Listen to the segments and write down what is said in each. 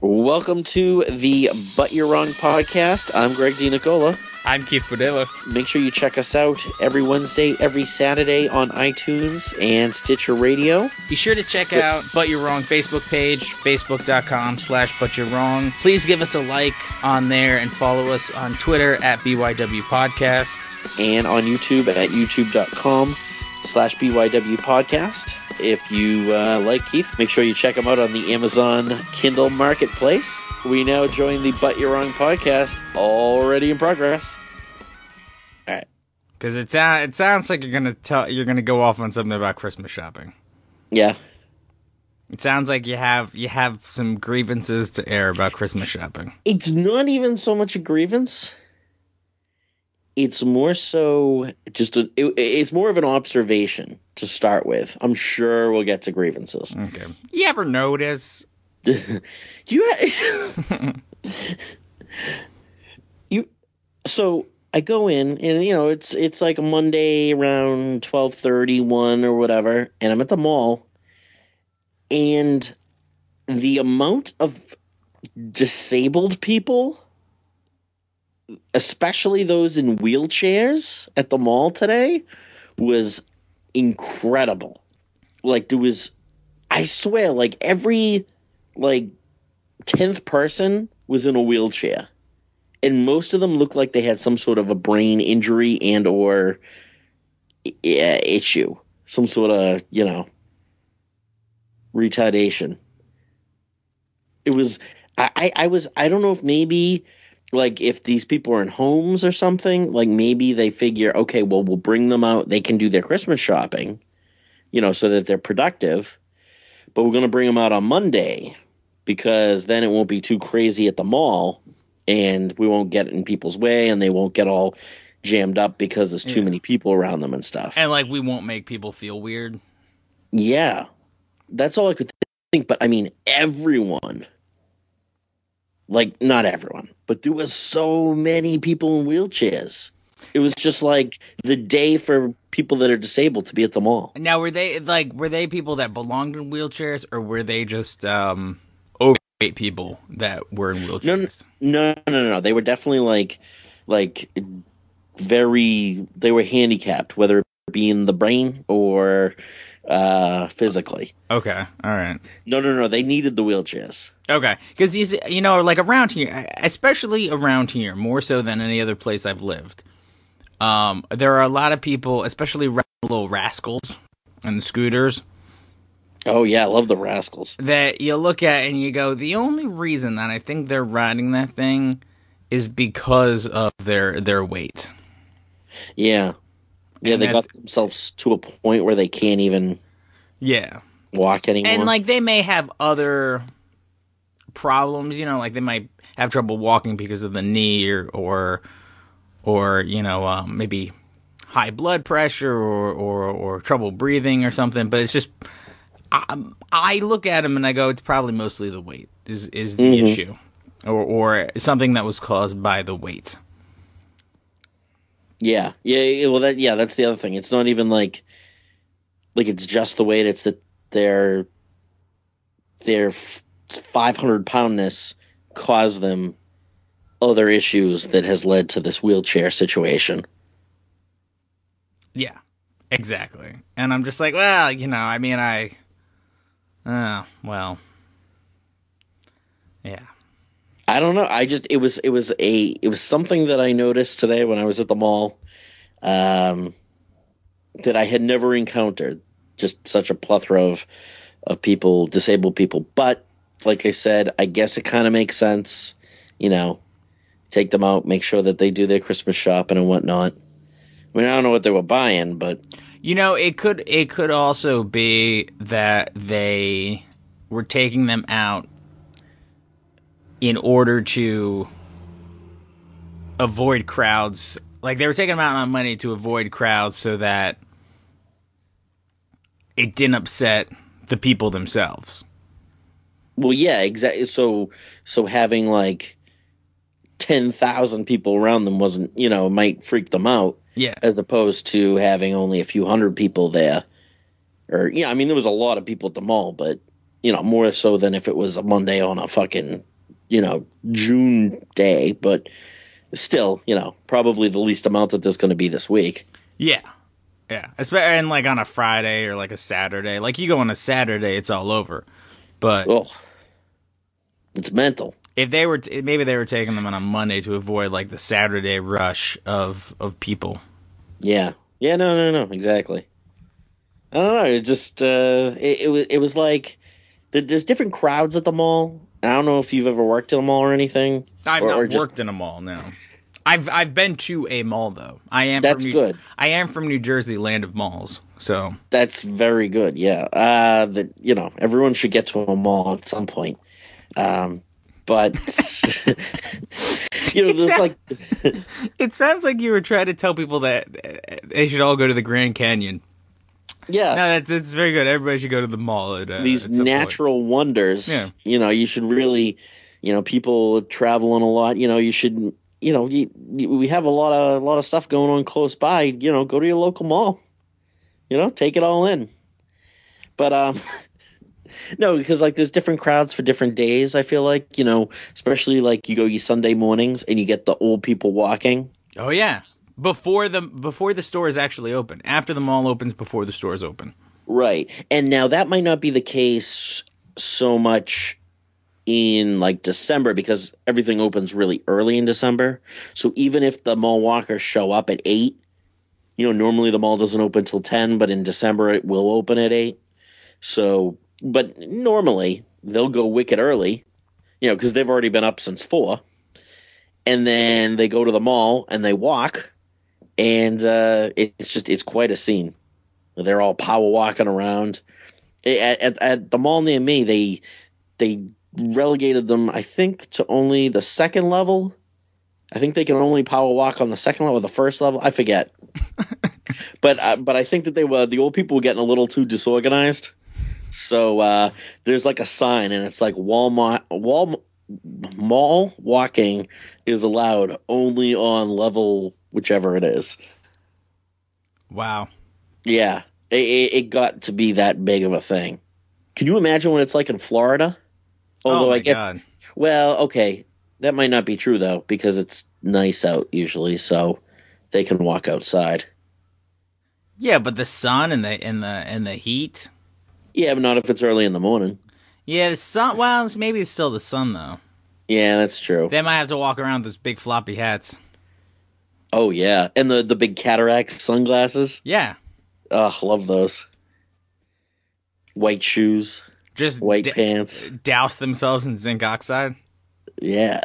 Welcome to the But You're Wrong podcast. I'm Greg DiNicola. I'm Keith Padilla. Make sure you check us out every Wednesday, every Saturday on iTunes and Stitcher Radio. Be sure to check out But You're Wrong Facebook page, facebook.com/butyourwrong. Please give us a like on there and follow us on Twitter at BYW Podcast. And on YouTube at youtube.com/BYW Podcast. If you like Keith, make sure you check him out on the Amazon Kindle Marketplace. We now join the But You're Wrong podcast, already in progress. All right, because it sounds like you're gonna go off on something about Christmas shopping. Yeah, it sounds like you have some grievances to air about Christmas shopping. It's not even so much a grievance. It's more so just it's more of an observation to start with. I'm sure we'll get to grievances. Okay. You ever notice? So I go in and it's like a Monday around 12:31 or whatever, and I'm at the mall, and the amount of disabled people, especially those in wheelchairs at the mall today, was incredible. Like, there was, I swear, like every 10th person was in a wheelchair, and most of them looked like they had some sort of a brain injury and or issue, some sort of retardation. It was I don't know if maybe, like, if these people are in homes or something, like maybe they figure, okay, well, we'll bring them out. They can do their Christmas shopping, so that they're productive. But we're going to bring them out on Monday because then it won't be too crazy at the mall and we won't get in people's way and they won't get all jammed up because there's too many people around them and stuff. And, we won't make people feel weird. Yeah. That's all I could think. But, I mean, everyone... not everyone, but there was so many people in wheelchairs. It was just like the day for people that are disabled to be at the mall. Now, were they people that belonged in wheelchairs, or were they just overweight people that were in wheelchairs? No. They were definitely they were handicapped, whether it be in the brain or physically. Okay, all right. No, they needed the wheelchairs. Okay, because around here, especially around here, more so than any other place I've lived, there are a lot of people, especially little rascals and scooters. Oh yeah, I love the rascals. That you look at and you go, the only reason that I think they're riding that thing is because of their weight. Yeah. Yeah, they got themselves to a point where they can't even walk anymore. And, they may have other problems, they might have trouble walking because of the knee or maybe high blood pressure or trouble breathing or something. But it's just, I look at them and I go, it's probably mostly the weight is the issue or something that was caused by the weight. Yeah. Well, that's the other thing. It's not even like it's just the weight. It's that their 500-poundness caused them other issues that has led to this wheelchair situation. Yeah, exactly. And I'm just like, well, yeah. I don't know. It was something that I noticed today when I was at the mall, that I had never encountered. Just such a plethora of people, disabled people. But like I said, I guess it kind of makes sense. Take them out, make sure that they do their Christmas shopping and whatnot. I mean, I don't know what they were buying, but it could also be that they were taking them out in order to avoid crowds. Like, they were taking them out on Monday to avoid crowds so that it didn't upset the people themselves. Well, yeah, exactly. So having 10,000 people around them wasn't, might freak them out. Yeah. As opposed to having only a few hundred people there. Or, there was a lot of people at the mall, but, more so than if it was a Monday on a fucking June day, but still, probably the least amount that there's going to be this week. Yeah. Yeah. And like on a Friday or like a Saturday. Like you go on a Saturday, it's all over. But it's mental. If they were, maybe they were taking them on a Monday to avoid like the Saturday rush of people. Yeah. Yeah. No. Exactly. I don't know. It just it was like there's different crowds at the mall. I don't know if you've ever worked in a mall or anything. I've not worked in a mall. No. I've been to a mall though. That's good. I am from New Jersey, land of malls. So that's very good. Yeah. Everyone should get to a mall at some point. But there's like it sounds like you were trying to tell people that they should all go to the Grand Canyon. Yeah, no, it's very good. Everybody should go to the mall. These natural wonders. Yeah. You should really, people traveling a lot. You should, we have a lot of stuff going on close by. Go to your local mall. Take it all in. But no, because like there's different crowds for different days. I feel like especially like you go Sunday mornings and you get the old people walking. Oh yeah. Before the store is actually open. After the mall opens, before the store is open. Right. And now that might not be the case so much in like December because everything opens really early in December. So even if the mall walkers show up at 8, normally the mall doesn't open till 10, but in December it will open at 8. So, but normally they'll go wicked early, because they've already been up since 4. And then they go to the mall and they walk. And it's quite a scene. They're all power walking around. At the mall near me, they relegated them, I think, to only the second level. I think they can only power walk on the second level or the first level. I forget. but I think that the old people were getting a little too disorganized. So there's like a sign, and it's like mall walking is allowed only on level whichever it is. Wow. Yeah. It got to be that big of a thing. Can you imagine what it's like in Florida? Although my God. Well, okay. That might not be true though, because it's nice out usually, so they can walk outside. Yeah, but the sun and the heat. Yeah, but not if it's early in the morning. Yeah, the sun. Well, maybe it's still the sun though. Yeah, that's true. They might have to walk around with those big floppy hats. Oh, yeah. And the big cataract sunglasses. Yeah. Oh, love those. White shoes. Just white pants. Douse themselves in zinc oxide. Yeah.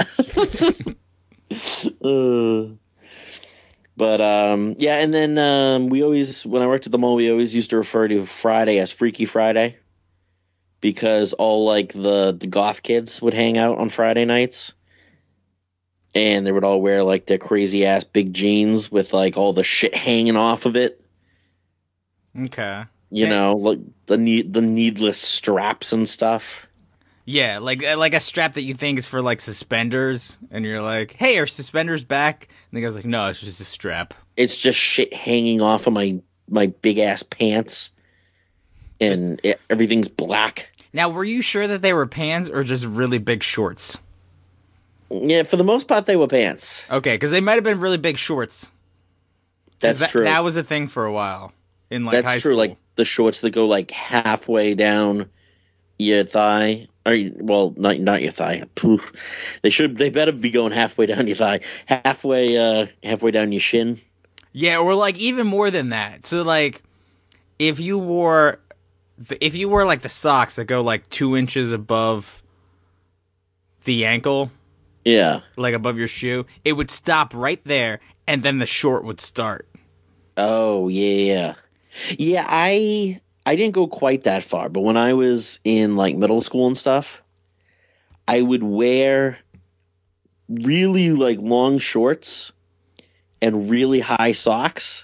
But, yeah, and then when I worked at the mall, we always used to refer to Friday as Freaky Friday. Because all, like, the goth kids would hang out on Friday nights. And they would all wear, like, their crazy-ass big jeans with, like, all the shit hanging off of it. Okay. Like, the needless straps and stuff. Yeah, like a strap that you think is for, like, suspenders. And you're like, hey, are suspenders back? And the guy's like, no, it's just a strap. It's just shit hanging off of my big-ass pants. And everything's black. Now, were you sure that they were pants or just really big shorts? Yeah, for the most part, they were pants. Okay, because they might have been really big shorts. That's true. That was a thing for a while in like That's high true. school. Like the shorts that go like halfway down your thigh, or well, not your thigh. Poof. They better be going halfway down your thigh, halfway down your shin. Yeah, or like even more than that. So like, if you wore like the socks that go like 2 inches above the ankle. Yeah. Like above your shoe, it would stop right there, and then the short would start. Oh, yeah. Yeah, I didn't go quite that far, but when I was in, like, middle school and stuff, I would wear really, like, long shorts and really high socks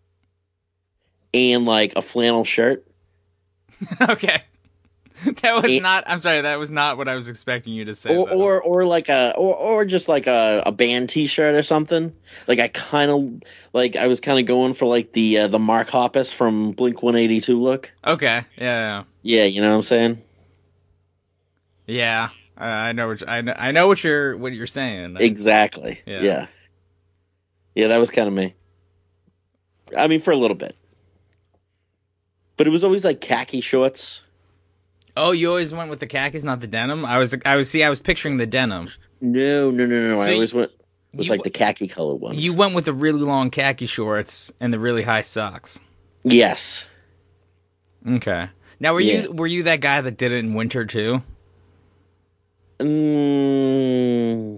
and, like, a flannel shirt. Okay. That was not what I was expecting you to say. Or just like a band T-shirt or something. Like I was kind of going for like the Mark Hoppus from Blink-182 look. Okay, yeah. Yeah, you know what I'm saying? Yeah. I know what you're saying. Exactly. Yeah. Yeah, that was kind of me. I mean, for a little bit. But it was always like khaki shorts. Oh, you always went with the khakis, not the denim? I was picturing the denim. No. So I always went with like the khaki colored ones. You went with the really long khaki shorts and the really high socks. Yes. Okay. Now, were you that guy that did it in winter too? No.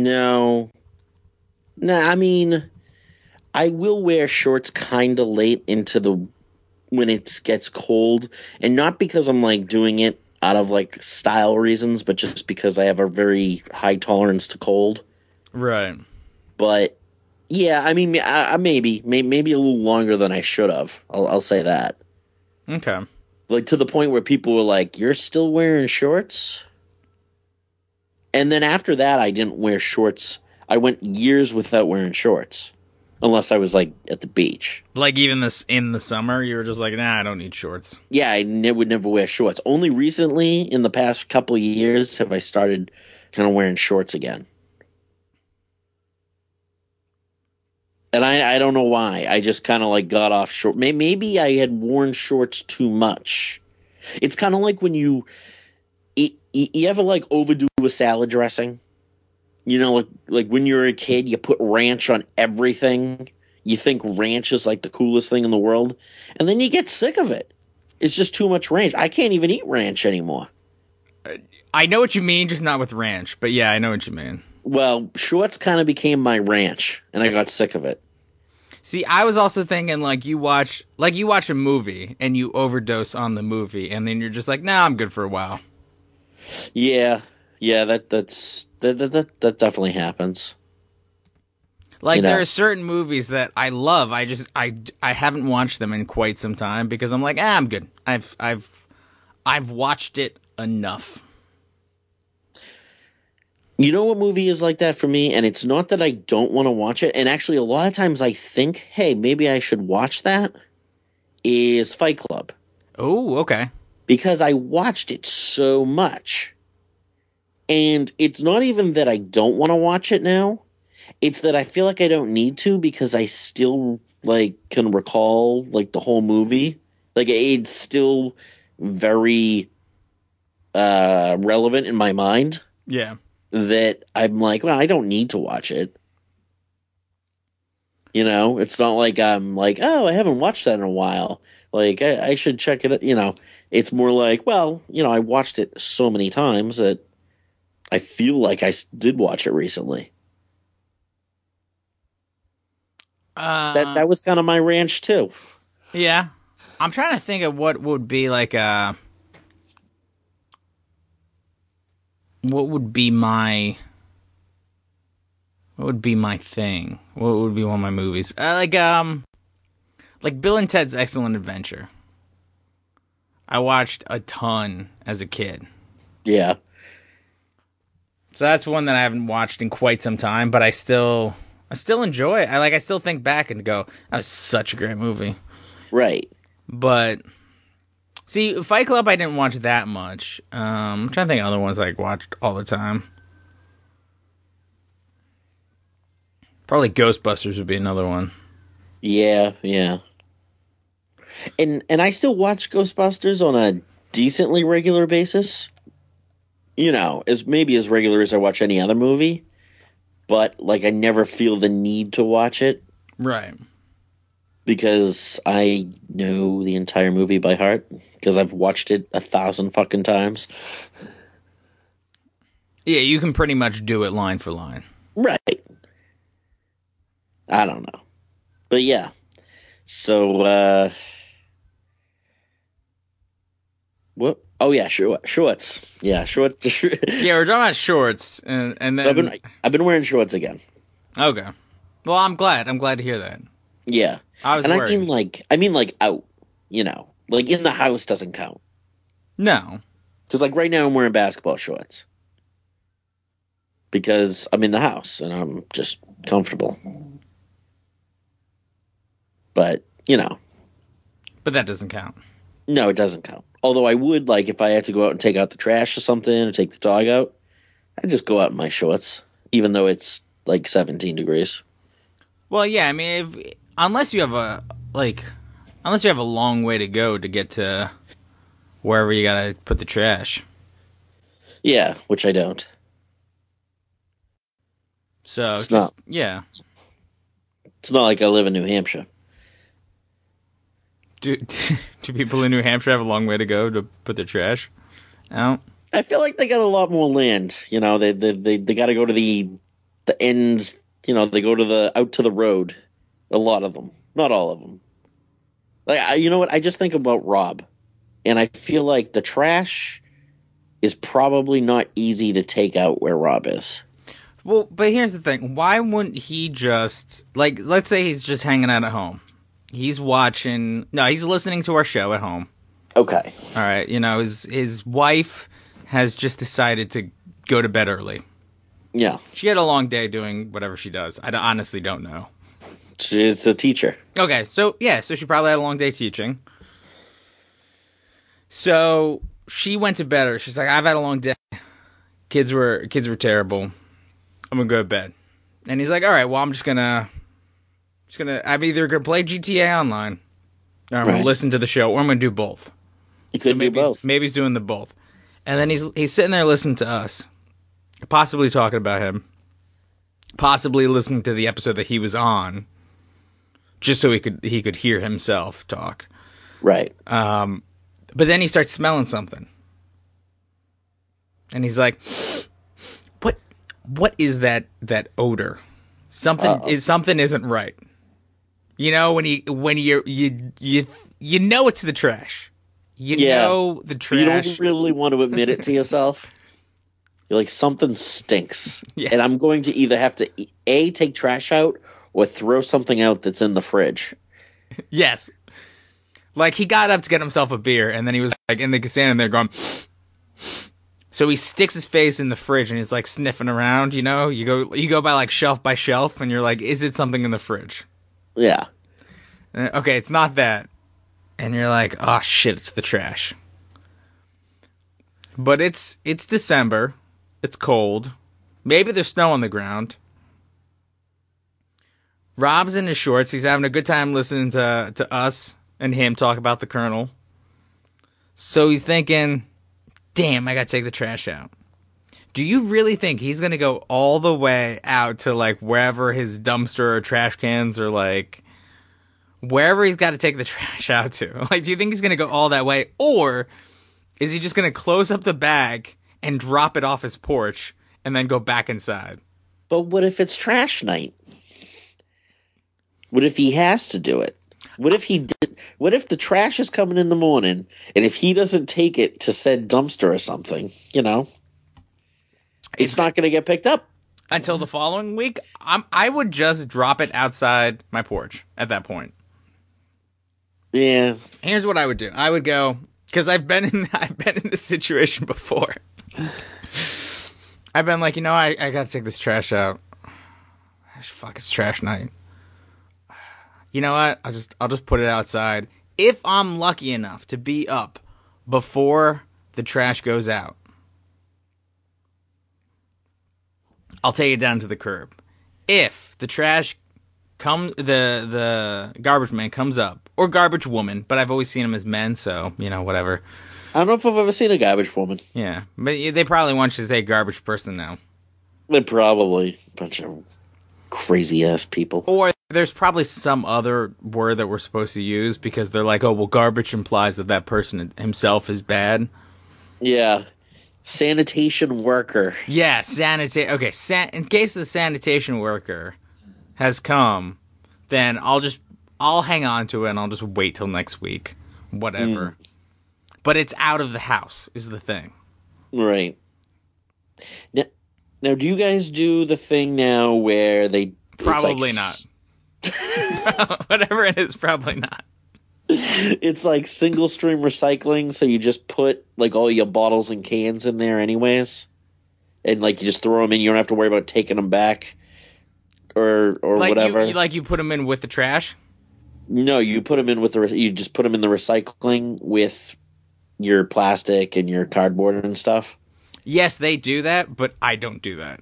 I mean, I will wear shorts kind of late into when it gets cold, and not because I'm like doing it out of like style reasons, but just because I have a very high tolerance to cold. Right. But yeah, I mean, maybe a little longer than I should have. I'll say that. Okay. Like to the point where people were like, "You're still wearing shorts?" And then after that, I didn't wear shorts. I went years without wearing shorts, unless I was like at the beach. Like even in the summer, you were just like, "Nah, I don't need shorts." Yeah, I would never wear shorts. Only recently, in the past couple of years, have I started kind of wearing shorts again. And I don't know why. I just kind of like got off short. Maybe I had worn shorts too much. It's kind of like when you ever like overdo a salad dressing. You know, like when you're a kid, you put ranch on everything. You think ranch is like the coolest thing in the world. And then you get sick of it. It's just too much ranch. I can't even eat ranch anymore. I know what you mean, just not with ranch. But yeah, I know what you mean. Well, shorts kind of became my ranch, and I got sick of it. See, I was also thinking like you watch a movie and you overdose on the movie, and then you're just like, nah, I'm good for a while. Yeah, that definitely happens. Like there are certain movies that I love. I haven't watched them in quite some time because I'm like, I'm good. I've watched it enough. You know what movie is like that for me? And it's not that I don't want to watch it. And actually, a lot of times I think, hey, maybe I should watch that, is Fight Club. Oh, okay. Because I watched it so much. And it's not even that I don't want to watch it now. It's that I feel like I don't need to because I still, like, can recall, like, the whole movie. Like, it's still very relevant in my mind. Yeah. That I'm like, well, I don't need to watch it. You know, it's not like I'm like, oh, I haven't watched that in a while. Like, I should check it. You know, it's more like, well, you know, I watched it so many times that I feel like I did watch it recently. That was kind of my ranch too. Yeah, I'm trying to think of what would be like what would be my thing? What would be one of my movies? Like Bill and Ted's Excellent Adventure. I watched a ton as a kid. Yeah. So that's one that I haven't watched in quite some time, but I still enjoy it. I still think back and go, that was such a great movie. Right. But see, Fight Club I didn't watch that much. I'm trying to think of other ones I watched all the time. Probably Ghostbusters would be another one. Yeah. And I still watch Ghostbusters on a decently regular basis. You know, as regular as I watch any other movie. But, like, I never feel the need to watch it. Right. Because I know the entire movie by heart. Because I've watched it 1,000 fucking times. Yeah, you can pretty much do it line for line. Right. I don't know. But yeah. So, what? Oh yeah, shorts. Yeah, shorts. Yeah, we're talking about shorts, and then so I've been wearing shorts again. Okay. Well, I'm glad to hear that. Yeah, I was worried. I mean like out. You know, like in the house doesn't count. No, because like right now I'm wearing basketball shorts because I'm in the house and I'm just comfortable. But you know, but that doesn't count. No, it doesn't count. Although I would, like, if I had to go out and take out the trash or something, or take the dog out, I just go out in my shorts, even though it's like 17 degrees. Well, yeah, I mean, unless you have a long way to go to get to wherever you gotta put the trash. Yeah, which I don't. So it's not like I live in New Hampshire. Do people in New Hampshire have a long way to go to put their trash out? I feel like they got a lot more land. You know, they got to go to the ends. You know, they go to out to the road. A lot of them, not all of them. Like, you know what? I just think about Rob, and I feel like the trash is probably not easy to take out where Rob is. Well, but here's the thing. Why wouldn't he just, like, let's say he's just hanging out at home. He's listening to our show at home. Okay. All right. You know, his wife has just decided to go to bed early. Yeah. She had a long day doing whatever she does. I honestly don't know. She's a teacher. Okay. So she probably had a long day teaching. So she went to bed early. She's like, I've had a long day. Kids were terrible. I'm going to go to bed. And he's like, all right, well, I'm either going to play GTA Online, or I'm going to listen to the show, or I'm going to do both. You could do both. Maybe he's doing the both. And then he's sitting there listening to us, possibly talking about him, possibly listening to the episode that he was on, just so he could hear himself talk. Right. But then he starts smelling something. And he's like, what is that odor? Something isn't right. You know, when you know it's the trash. You know the trash. You don't really want to admit it to yourself. You're like, something stinks. Yes. And I'm going to either have to A, take trash out, or throw something out that's in the fridge. Yes. Like, he got up to get himself a beer, and then he was like in the standing there going. So he sticks his face in the fridge and he's like sniffing around, you know? You go by shelf by shelf and you're like, is it something in the fridge? Yeah. Okay, it's not that. And you're like, oh shit, it's the trash. But it's December. It's cold. Maybe there's snow on the ground. Rob's in his shorts. He's having a good time listening to us and him talk about the Colonel. So he's thinking, damn, I gotta take the trash out. Do you really think he's gonna go all the way out to wherever his dumpster or trash cans or wherever he's got to take the trash out to? Do you think he's gonna go all that way, or is he just gonna close up the bag and drop it off his porch and then go back inside? But what if it's trash night? What if he has to do it? What if the trash is coming in the morning, and if he doesn't take it to said dumpster or something, you know, it's not going to get picked up until the following week? I would just drop it outside my porch at that point. Yeah. Here's what I would do. I would go, because I've been in this situation before. I've been like, I got to take this trash out. Fuck, it's trash night. You know what? I'll just put it outside. If I'm lucky enough to be up before the trash goes out, I'll take it down to the curb. If the trash the garbage man comes up, or garbage woman, but I've always seen them as men, so whatever. I don't know if I've ever seen a garbage woman. Yeah, but they probably want you to say garbage person now. They're probably a bunch of crazy ass people. Or there's probably some other word that we're supposed to use because they're like, oh, well, garbage implies that person himself is bad. Yeah. Sanitation worker. Yeah, okay, in case the sanitation worker has come, then I'll hang on to it and I'll just wait till next week. Whatever. But it's out of the house is the thing. Right. Now, do you guys do the thing now where they... Probably not. Whatever it is, probably not. It's like single stream recycling, so you just put all your bottles and cans in there anyways, and you just throw them in. You don't have to worry about taking them back or whatever. You put them in with the trash. No, you put them in with you just put them in the recycling with your plastic and your cardboard and stuff. Yes, they do that, but I don't do that.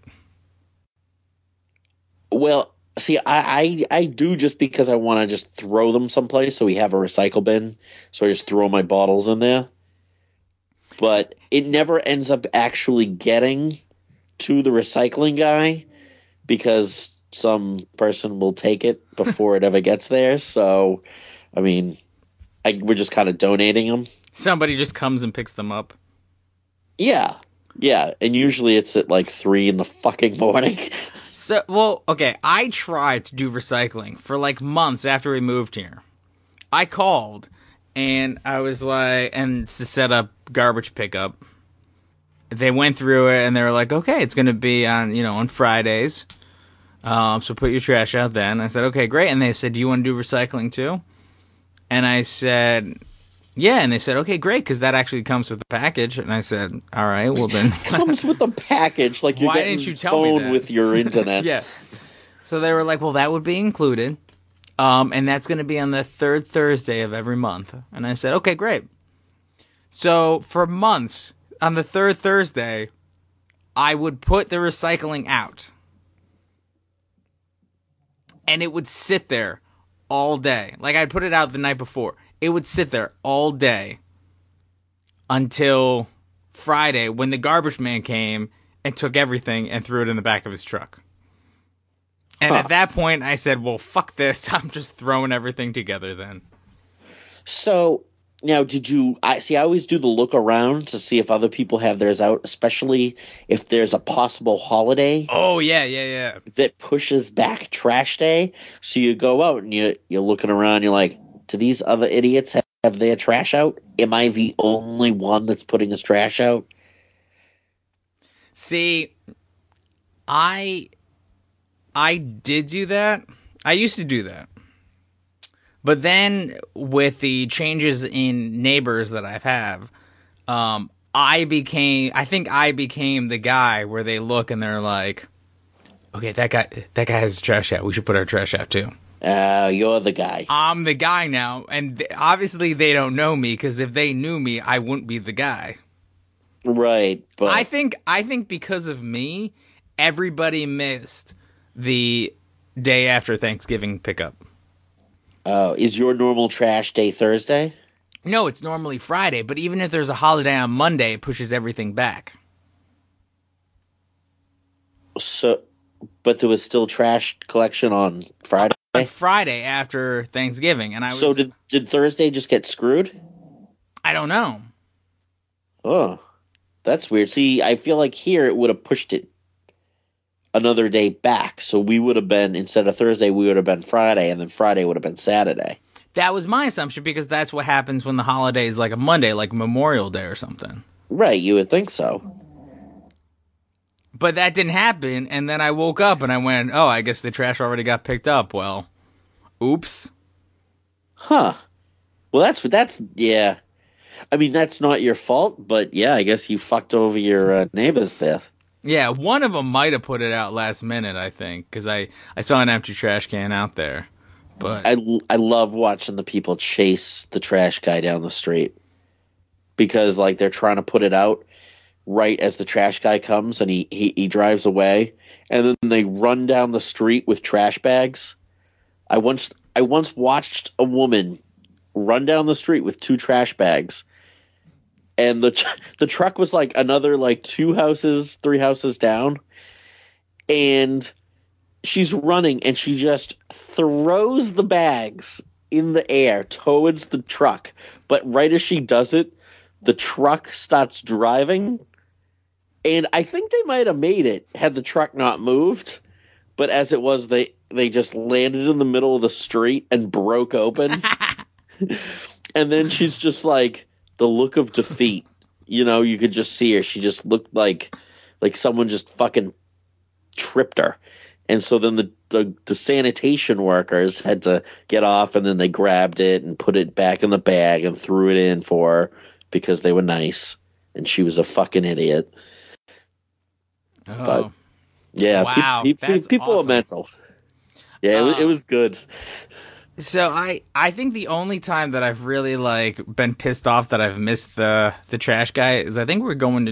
Well, see, I do just because I want to just throw them someplace so we have a recycle bin. So I just throw my bottles in there. But it never ends up actually getting to the recycling guy because some person will take it before it ever gets there. So, I mean, we're just kind of donating them. Somebody just comes and picks them up. Yeah. Yeah. And usually it's at like 3 in the fucking morning. So, well, okay, I tried to do recycling for like months after we moved here. I called and I was like, and to set up garbage pickup. They went through it and they were like, okay, it's going to be on Fridays. So put your trash out then. I said, okay, great. And they said, do you want to do recycling too? And I said, yeah. And they said, okay, great, because that actually comes with the package. And I said, all right, well then. Comes with the package, like you're getting didn't you tell phone me that? With your internet. Yeah. So they were like, well, that would be included. And that's going to be on the third Thursday of every month. And I said, okay, great. So for months, on the third Thursday, I would put the recycling out. And it would sit there all day. Like, I'd put it out the night before. It would sit there all day until Friday when the garbage man came and took everything and threw it in the back of his truck. And at that point, I said, well, fuck this. I'm just throwing everything together then. So, now, I always do the look around to see if other people have theirs out, especially if there's a possible holiday. Oh, yeah. That pushes back trash day. So you go out and you're looking around, you're like, do these other idiots have their trash out? Am I the only one that's putting his trash out? See, I did do that. I used to do that. But then with the changes in neighbors that I have, I think I became the guy where they look and they're like, okay, that guy has his trash out. We should put our trash out too. You're the guy. I'm the guy now. And obviously they don't know me, because if they knew me, I wouldn't be the guy. Right. But I think because of me, everybody missed the day after Thanksgiving pickup. Oh, is your normal trash day Thursday? No, it's normally Friday, but even if there's a holiday on Monday, it pushes everything back. So, but there was still trash collection on Friday? On Friday after Thanksgiving. And So did Thursday just get screwed? I don't know. Oh, that's weird. See, I feel like here it would have pushed it another day back. So we would have been, instead of Thursday, we would have been Friday, and then Friday would have been Saturday. That was my assumption, because that's what happens when the holiday is like a Monday, like Memorial Day or something. Right, you would think so. But that didn't happen, and then I woke up and I went, oh, I guess the trash already got picked up. Well, oops. Huh. Well, that's yeah. I mean, that's not your fault, but yeah, I guess you fucked over your neighbors there. Yeah, one of them might have put it out last minute, I think, because I saw an empty trash can out there. But I love watching the people chase the trash guy down the street, because like they're trying to put it out right as the trash guy comes, and he drives away, and then they run down the street with trash bags. I once watched a woman run down the street with 2 trash bags. And the truck was like another like 3 houses down, and she's running and she just throws the bags in the air towards the truck. But right as she does it, the truck starts driving, and I think they might have made it had the truck not moved. But as it was, they just landed in the middle of the street and broke open. And then she's just like, the look of defeat, you could just see her. She just looked like someone just fucking tripped her. And so then the sanitation workers had to get off, and then they grabbed it and put it back in the bag and threw it in for her because they were nice, and she was a fucking idiot. Oh. But yeah, wow, people awesome. are mental. Yeah, it was good. So I think the only time that I've really been pissed off that I've missed the trash guy is I think we're going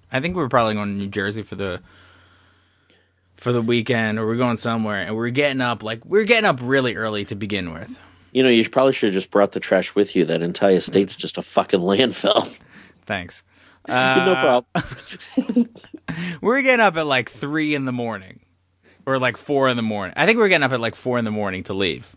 I think we were probably going to New Jersey for the weekend, or we're going somewhere, and we're getting up really early to begin with. You know, you probably should have just brought the trash with you. That entire state's just a fucking landfill. Thanks. No problem. We're getting up at like 3 in the morning, or like 4 in the morning. I think we're getting up at like 4 in the morning to leave.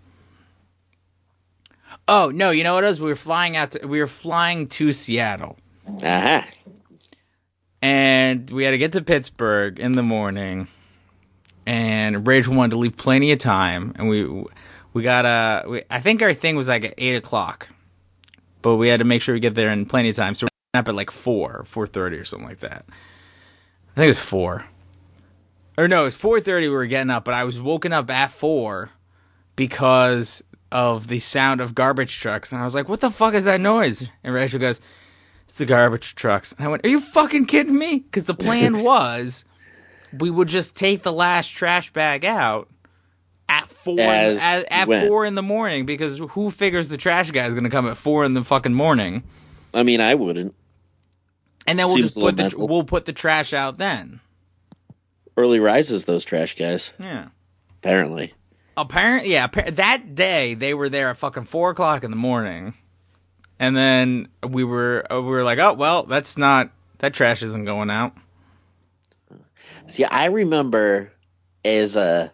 Oh no, you know what it was? We were flying to Seattle. Uh-huh. And we had to get to Pittsburgh in the morning. And Rachel wanted to leave plenty of time, and I think our thing was like at 8:00, but we had to make sure we get there in plenty of time. So we're up at like 4:30 or something like that. I think it was 4. Or no, it was 4:30 we were getting up, but I was woken up at 4 because of the sound of garbage trucks. And I was like, what the fuck is that noise? And Rachel goes, it's the garbage trucks. And I went, are you fucking kidding me? Because the plan was we would just take the last trash bag out at 4 4 in the morning, because who figures the trash guy is going to come at 4 in the fucking morning? I mean, I wouldn't. And then we'll put the trash out then. Early rises, those trash guys. Yeah. Apparently, yeah. That day they were there at fucking 4:00 in the morning, and then we were like, oh well, that trash isn't going out. See, I remember as a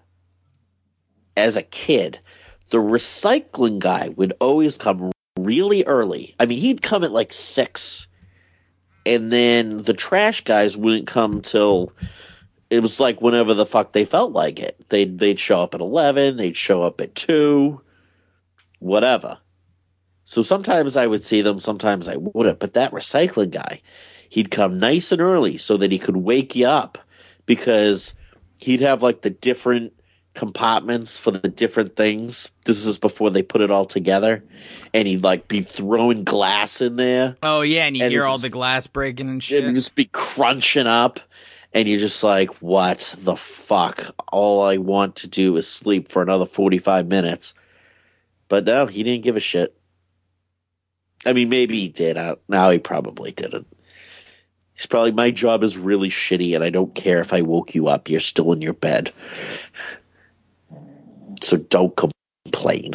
kid, the recycling guy would always come really early. I mean, he'd come at like 6, and then the trash guys wouldn't come till it was like whenever the fuck they felt like it. They'd show up at 11, they'd show up at 2, whatever. So sometimes I would see them, sometimes I wouldn't. But that recycling guy, he'd come nice and early so that he could wake you up, because he'd have like the different compartments for the different things. This is before they put it all together, and he'd like be throwing glass in there. Oh yeah, and you hear all the glass breaking and shit. It'd just be crunching up, and you're just like, what the fuck? All I want to do is sleep for another 45 minutes. But no, he didn't give a shit. I mean, maybe he did. Now he probably didn't. He's probably, my job is really shitty, and I don't care if I woke you up. You're still in your bed. So don't complain.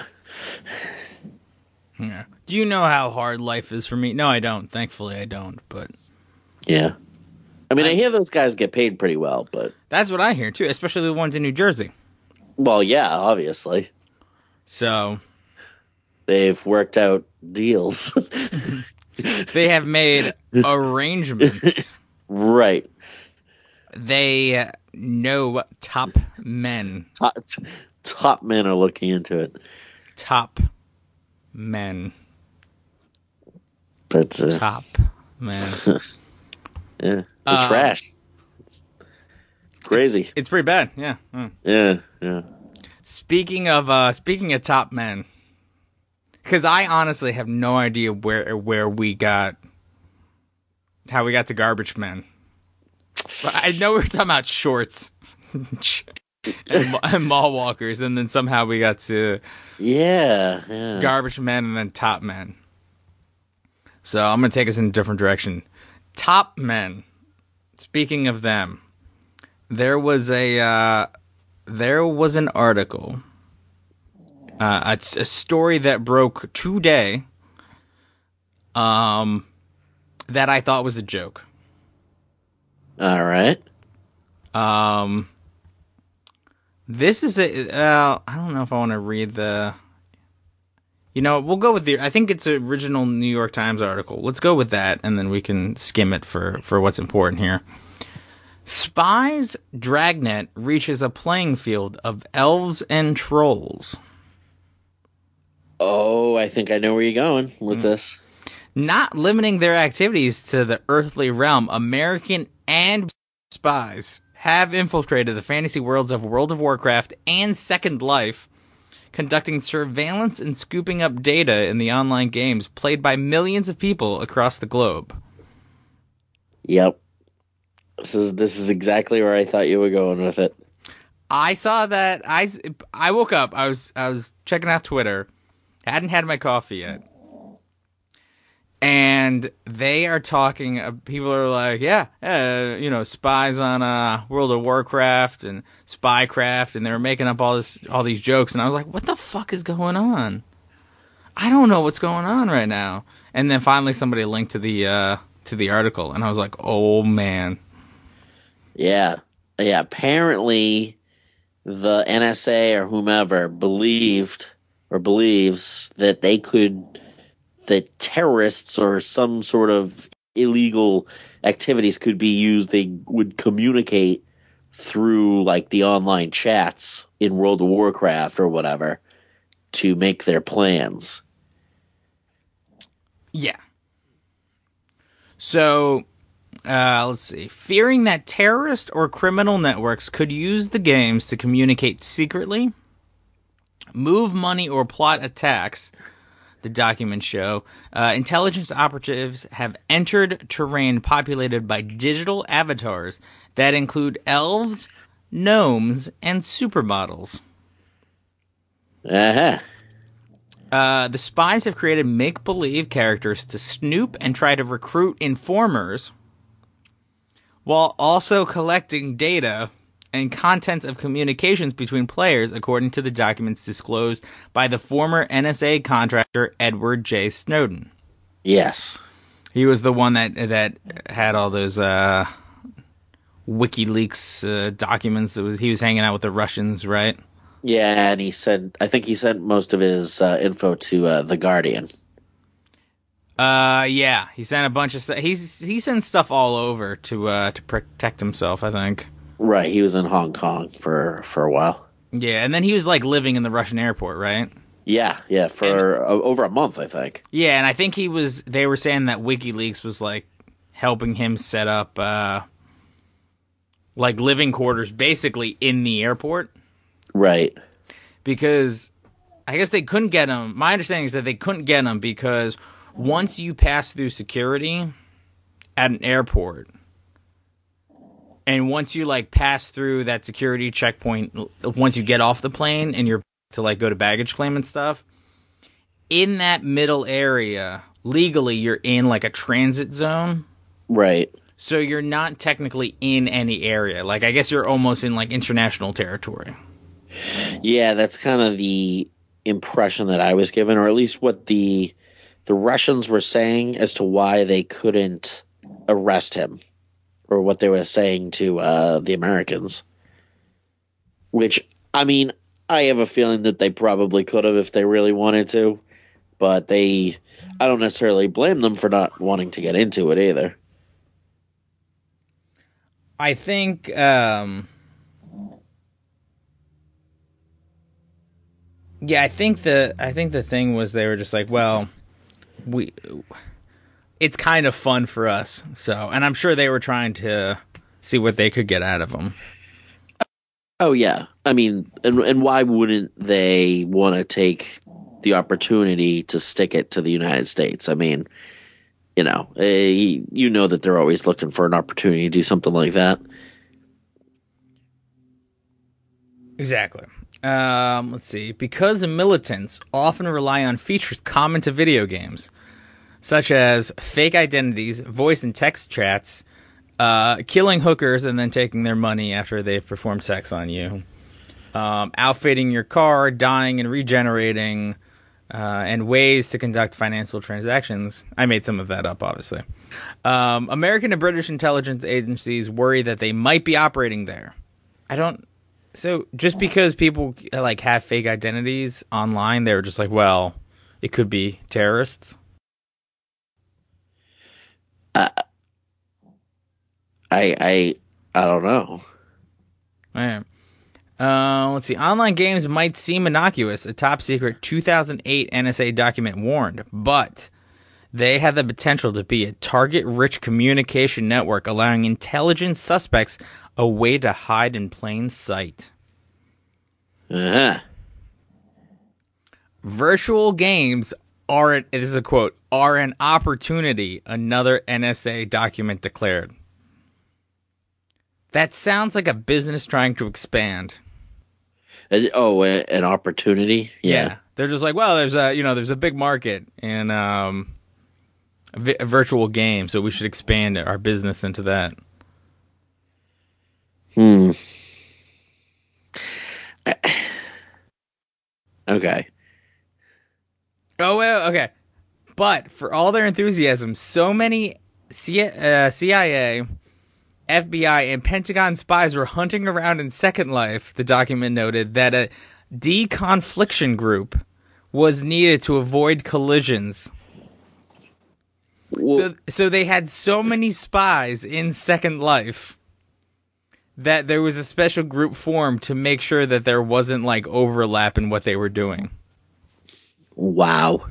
Yeah. Do you know how hard life is for me? No, I don't. Thankfully, I don't. But yeah. I mean, I hear those guys get paid pretty well, but that's what I hear, too, especially the ones in New Jersey. Well, yeah, obviously. So they've worked out deals. They have made arrangements. Right. They know top men. Top men are looking into it. Top men. But top men. Yeah. The trash. It's crazy. It's pretty bad. Yeah. Yeah. Speaking of top men, because I honestly have no idea how we got to garbage men. I know we were talking about shorts and mall walkers, and then somehow we got to garbage men and then top men. So I'm gonna take us in a different direction. Top men. Speaking of them, there was an article. A story that broke today that I thought was a joke. All right. This is I don't know if I want to read the... we'll go with I think it's an original New York Times article. Let's go with that, and then we can skim it for what's important here. Spies dragnet reaches a playing field of elves and trolls. Oh, I think I know where you're going with this. Not limiting their activities to the earthly realm, American and spies have infiltrated the fantasy worlds of World of Warcraft and Second Life, conducting surveillance and scooping up data in the online games played by millions of people across the globe. Yep. This is exactly where I thought you were going with it. I saw that. I woke up. I was checking out Twitter. I hadn't had my coffee yet. And they are talking, people are like, spies on World of Warcraft and Spycraft, and they were making up all these jokes, and I was like, what the fuck is going on? I don't know what's going on right now. And then finally somebody linked to the article, and I was like, oh man. Yeah. Yeah, apparently the NSA or whomever believed or believes that that terrorists or some sort of illegal activities could be used. They would communicate through like the online chats in World of Warcraft or whatever to make their plans. Yeah. So, let's see. Fearing that terrorist or criminal networks could use the games to communicate secretly, move money, or plot attacks, the documents show, intelligence operatives have entered terrain populated by digital avatars that include elves, gnomes, and supermodels. Uh-huh. The spies have created make-believe characters to snoop and try to recruit informers while also collecting data and contents of communications between players, according to the documents disclosed by the former NSA contractor Edward J. Snowden. Yes. He was the one that had all those WikiLeaks documents. He was hanging out with the Russians, right? Yeah, and I think he sent most of his info to The Guardian. Yeah, he sent a bunch of stuff. He sent stuff all over to protect himself, I think. Right, he was in Hong Kong for a while. Yeah, and then he was like living in the Russian airport, right? Yeah, for over a month, I think. Yeah, and I think they were saying that WikiLeaks was like helping him set up like living quarters basically in the airport. Right. Because I guess they couldn't get him. My understanding is that they couldn't get him because once you pass through security at an airport, and once you like pass through that security checkpoint, once you get off the plane and you're to like go to baggage claim and stuff, in that middle area, legally you're in like a transit zone. Right. So you're not technically in any area. Like I guess you're almost in like international territory. Yeah, that's kind of the impression that I was given, or at least what the Russians were saying as to why they couldn't arrest him. Or what they were saying to the Americans. Which, I mean, I have a feeling that they probably could have if they really wanted to. But I don't necessarily blame them for not wanting to get into it either. I think, I think the thing was they were just like, well, it's kind of fun for us. So, and I'm sure they were trying to see what they could get out of them. Oh yeah. I mean, and why wouldn't they want to take the opportunity to stick it to the United States? I mean, you know that they're always looking for an opportunity to do something like that. Exactly. Let's see. Because the militants often rely on features common to video games, such as fake identities, voice and text chats, killing hookers and then taking their money after they've performed sex on you, outfitting your car, dying and regenerating, and ways to conduct financial transactions. I made some of that up, obviously. American and British intelligence agencies worry that they might be operating there. So just because people like have fake identities online, they were just like, well, it could be terrorists. I don't know. All right. Let's see. Online games might seem innocuous, a top secret 2008 NSA document warned, but they have the potential to be a target-rich communication network, allowing intelligence suspects a way to hide in plain sight. Uh-huh. Virtual games this is a quote, are an opportunity, another NSA document declared. That sounds like a business trying to expand. An opportunity? Yeah. They're just like, well, there's a big market in a virtual game, so we should expand our business into that. Okay. Oh, well, okay. But for all their enthusiasm, so many CIA, FBI, and Pentagon spies were hunting around in Second Life, the document noted, that a deconfliction group was needed to avoid collisions. Well, so they had so many spies in Second Life that there was a special group formed to make sure that there wasn't like overlap in what they were doing. Wow.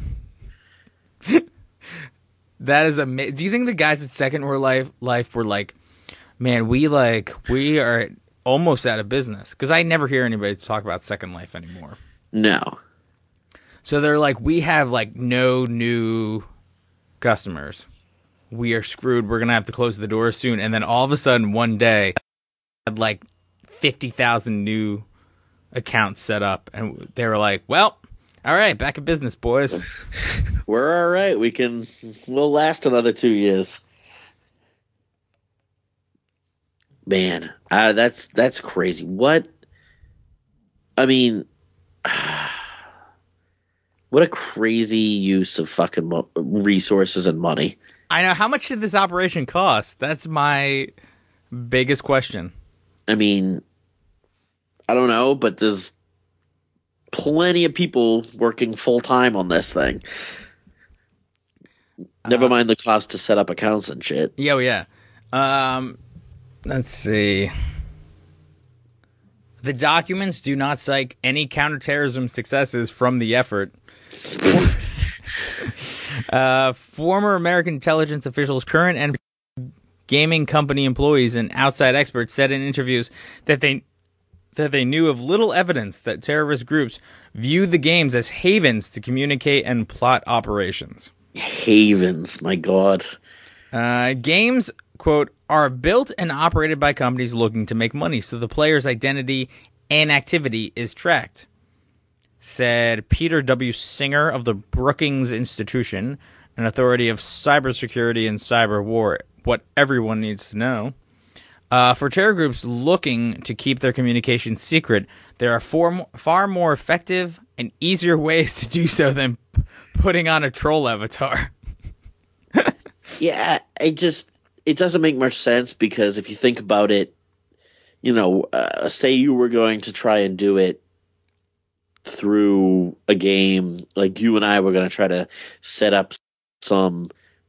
That is amazing. Do you think the guys at Second Life were like, man, we are almost out of business? Because I never hear anybody talk about Second Life anymore. No. So they're like, we have like no new customers. We are screwed. We're going to have to close the doors soon. And then all of a sudden, one day, had like 50,000 new accounts set up. And they were like, well, all right, back in business, boys. We're all right. We'll last another 2 years. Man, that's crazy. What? I mean, what a crazy use of fucking resources and money. I know. How much did this operation cost? That's my biggest question. I mean, I don't know, but there's plenty of people working full time on this thing. Never mind the cost to set up accounts and shit. Yeah. Let's see. The documents do not cite any counterterrorism successes from the effort. Former American intelligence officials, current and gaming company employees, and outside experts said in interviews that they knew of little evidence that terrorist groups view the games as havens to communicate and plot operations. Havens, my God. Games, quote, are built and operated by companies looking to make money, so the player's identity and activity is tracked, said Peter W. Singer of the Brookings Institution, an authority of cybersecurity and cyber war, what everyone needs to know. For terror groups looking to keep their communications secret, there are far more effective and easier ways to do so than putting on a troll avatar. Yeah, it doesn't make much sense, because if you think about it, say you were going to try and do it through a game, like you and I were going to try to set up some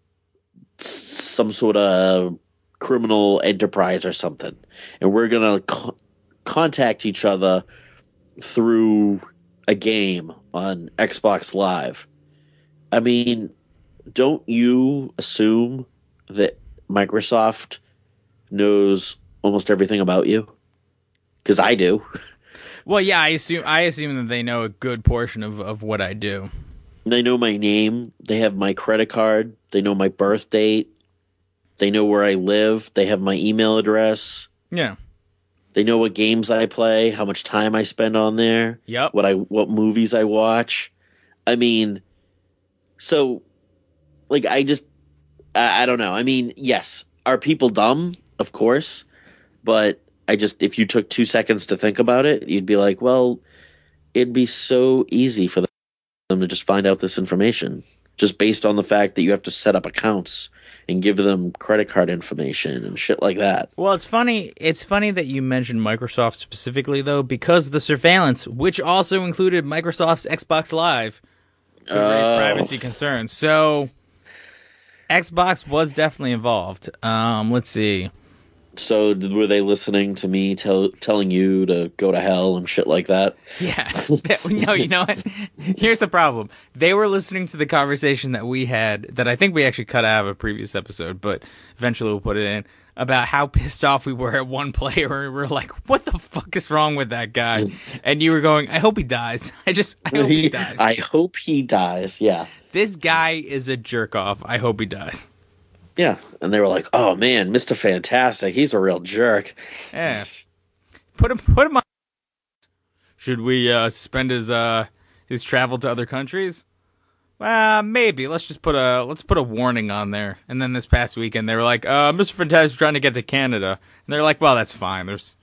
sort of criminal enterprise or something, and we're going to contact each other through a game on Xbox Live. I mean, don't you assume that Microsoft knows almost everything about you? Because I do. Well, yeah, I assume that they know a good portion of what I do. They know my name. They have my credit card. They know my birth date. They know where I live. They have my email address. Yeah. They know what games I play, how much time I spend on there. Yep. What movies I watch. I mean, so, like, I don't know. I mean, yes, are people dumb? Of course. But if you took 2 seconds to think about it, you'd be like, well, it'd be so easy for them to just find out this information, just based on the fact that you have to set up accounts and give them credit card information and shit like that. Well, it's funny that you mentioned Microsoft specifically, though, because the surveillance, which also included Microsoft's Xbox Live, could raise privacy concerns. So Xbox was definitely involved. Let's see. So were they listening to me telling you to go to hell and shit like that? Yeah. No, you know what? Here's the problem. They were listening to the conversation that we had, that I think we actually cut out of a previous episode, but eventually we'll put it in, about how pissed off we were at one player. We were like, what the fuck is wrong with that guy? And you were going, I hope he dies. I hope he dies. I hope he dies, yeah. This guy is a jerk off. I hope he dies. Yeah, and they were like, "Oh man, Mr. Fantastic, he's a real jerk." Yeah, put him on. Should we suspend his travel to other countries? Maybe. Let's put a warning on there. And then this past weekend, they were like, Mr. Fantastic trying to get to Canada. And they're like, well, that's fine. What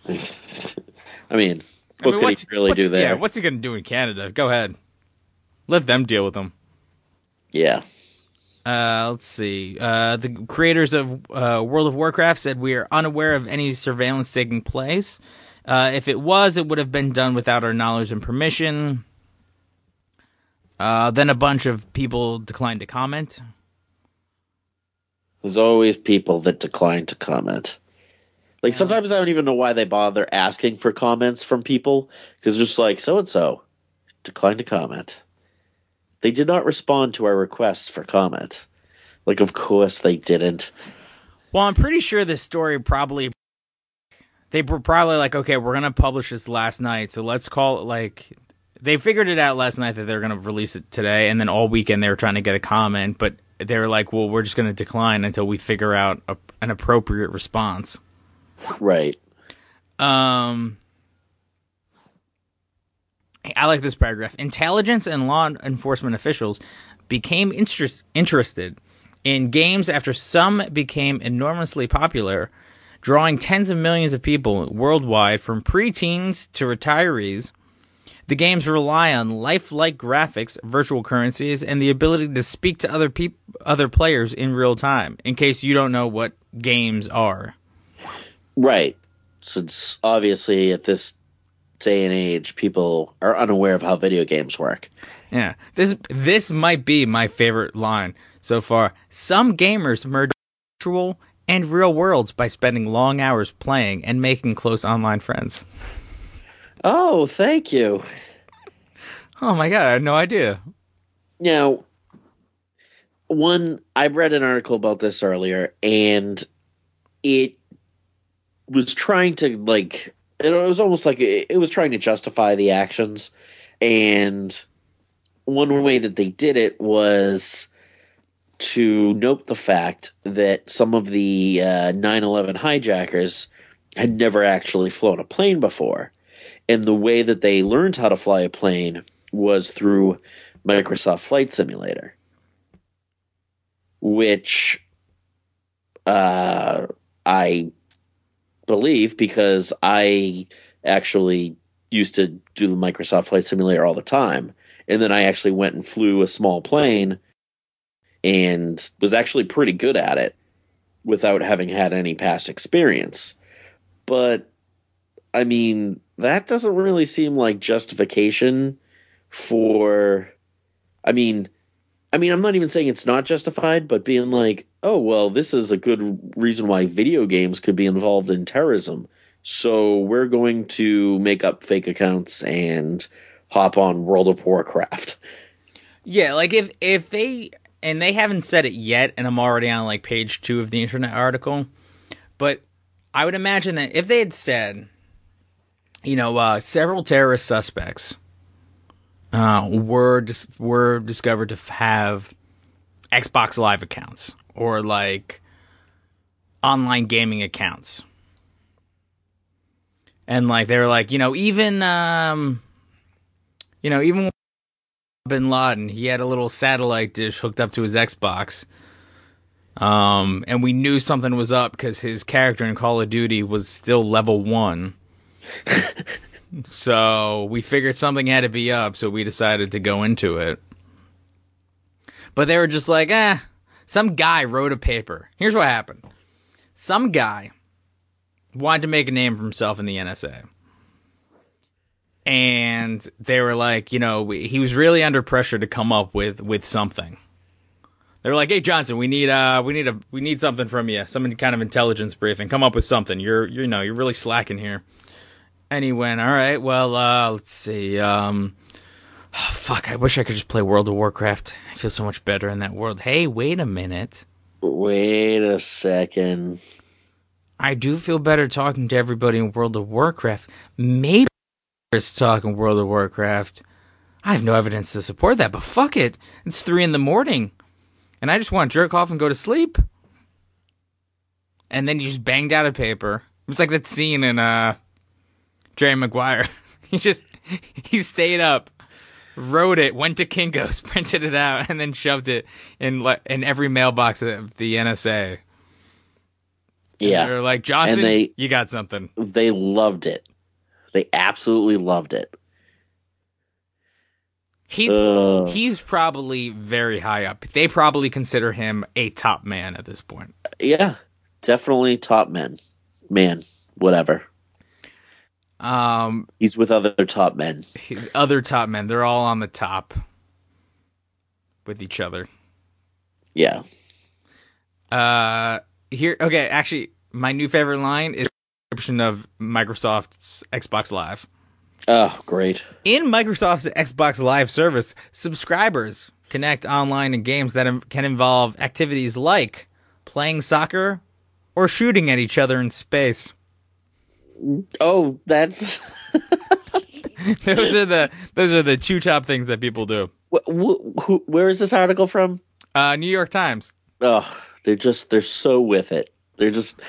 could he really do there? Yeah, what's he going to do in Canada? Go ahead. Let them deal with him. Yeah. Let's see. The creators of World of Warcraft said, we are unaware of any surveillance taking place. If it was, it would have been done without our knowledge and permission. Then a bunch of people declined to comment. There's always people that decline to comment. Like, sometimes I don't even know why they bother asking for comments from people, because just like, so-and-so declined to comment. They did not respond to our requests for comment. Like, of course they didn't. Well, I'm pretty sure this story they were probably like, okay, we're going to publish this last night, so let's call it, like, they figured it out last night that they're going to release it today, and then all weekend they were trying to get a comment, but they were like, well, we're just going to decline until we figure out an appropriate response. Right. I like this paragraph. Intelligence and law enforcement officials became interested in games after some became enormously popular, drawing tens of millions of people worldwide, from preteens to retirees. The games rely on lifelike graphics, virtual currencies, and the ability to speak to other players in real time, in case you don't know what games are. Right. Since obviously at this day and age, people are unaware of how video games work. Yeah. This might be my favorite line so far. Some gamers merge virtual and real worlds by spending long hours playing and making close online friends. Oh, thank you. Oh my god, I had no idea. Now, I read an article about this earlier, and it was trying to, like, it was almost like it was trying to justify the actions, and one way that they did it was to note the fact that some of the 9/11 hijackers had never actually flown a plane before, and the way that they learned how to fly a plane was through Microsoft Flight Simulator, which I believe, because I actually used to do the Microsoft Flight Simulator all the time, and then I actually went and flew a small plane and was actually pretty good at it without having had any past experience. But I mean, that doesn't really seem like justification for, I mean, I'm not even saying it's not justified, but being like, oh, well, this is a good reason why video games could be involved in terrorism. So we're going to make up fake accounts and hop on World of Warcraft. Yeah, like if they, and they haven't said it yet, and I'm already on like page 2 of the internet article, but I would imagine that if they had said, several terrorist suspects were discovered to have Xbox Live accounts or like online gaming accounts, and like they were like, even Bin Laden, he had a little satellite dish hooked up to his Xbox, and we knew something was up because his character in Call of Duty was still level 1. So we figured something had to be up, so we decided to go into it. But they were just like, some guy wrote a paper. Here's what happened. Some guy wanted to make a name for himself in the NSA. And they were like, he was really under pressure to come up with something. They were like, "Hey Johnson, we need something from you, some kind of intelligence briefing. Come up with something. You're really slacking here." And he went, "All right, well, let's see. Fuck, I wish I could just play World of Warcraft. I feel so much better in that world. Hey, wait a minute. Wait a second. I do feel better talking to everybody in World of Warcraft. Maybe Chris talking World of Warcraft. I have no evidence to support that, but fuck it. It's 3 a.m, and I just want to jerk off and go to sleep." And then he just banged out a paper. It's like that scene in Jerry Maguire. He stayed up wrote it, went to Kinko's, printed it out, and then shoved it in every mailbox of the NSA. Yeah. They're like, Johnson, you got something. They loved it. They absolutely loved it. He's probably very high up. They probably consider him a top man at this point. Yeah, definitely top man. Man, whatever. He's with other top men. Other top men. They're all on the top with each other. Yeah. Okay, actually, my new favorite line is a description of Microsoft's Xbox Live. Oh, great. In Microsoft's Xbox Live service, subscribers connect online in games that can involve activities like playing soccer or shooting at each other in space. Oh, that's... those are the two top things that people do. Where is this article from? New York Times. Oh, they're so with it. They're just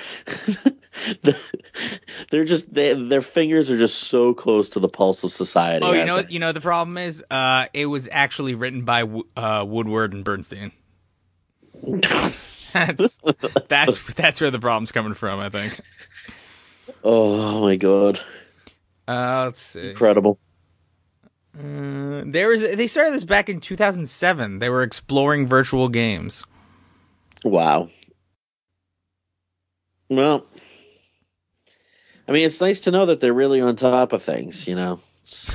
their fingers are just so close to the pulse of society. Oh, you know the problem is it was actually written by Woodward and Bernstein. That's where the problem's coming from, I think. Oh my god. Let's see. Incredible. They started this back in 2007. They were exploring virtual games. Wow. Well, I mean, it's nice to know that they're really on top of things, you know. It's,